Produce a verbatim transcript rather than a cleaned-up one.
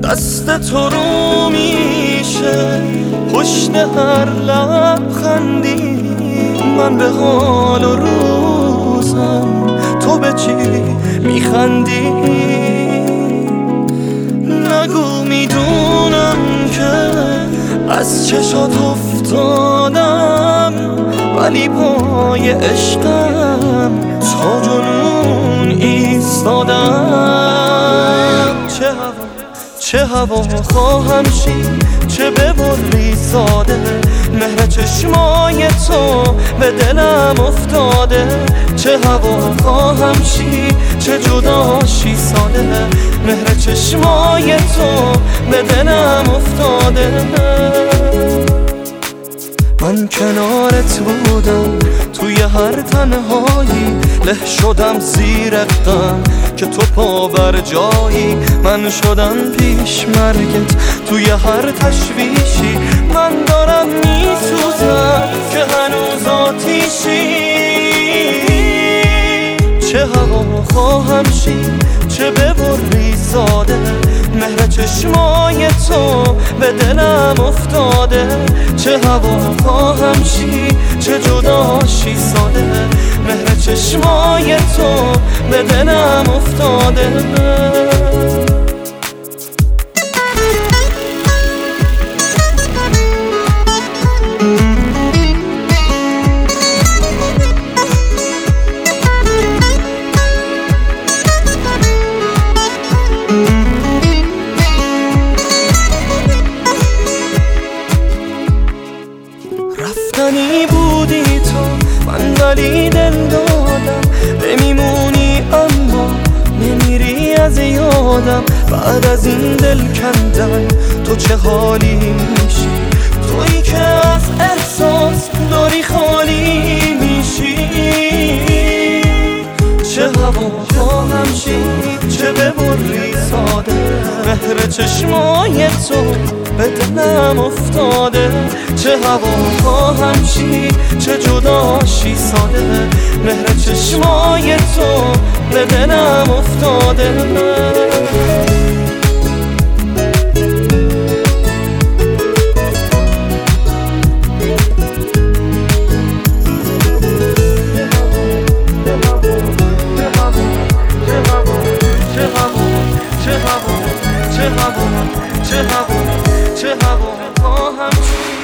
دست تو رو میشه پشت هر لبخندی، من به حال و روزم تو به چی میخندی؟ نگو میدونم که از چشات افتادم، ولی پای عشقم تا جنون ایستادم. چه هوا چه هوا خواهم شی، چه ببری ساده، مهر چشمای تو به دلم افتاده. چه هوا خواهم شی، چه جداشی ساده، مهر چشمای تو به دلم افتاده. من کنارت بودم توی هر تنهایی، له شدم زیر غم که تو پا بر جایی. من شدم پیش مرگت توی هر تشویشی، من دارم میسوزم که هنوز آتیشی. چه هوا خواهم شی، چه ببری ساده، مهر چشمای تو به دلم افتاده. چه هوا خواهم شی، چه جداشی ساده، مهر چشمای تو به دلم افتاده. رفتنی بودی تو، من ولی دل دادم، بمیمونی اما نمیری از یادم. بعد از این دل کندن تو چه حالی میشی؟ تویی که از احساس داری خالی میشی. چه هوا خواهم شی، چه ببری ساده، مهر چشمای تو به دلم افتاده. چه هوا خواهم شی، چه جداشی ساده، مهر چشمای تو به دلم افتاده. چه هوا چه هوا چه هوا خواهم شی.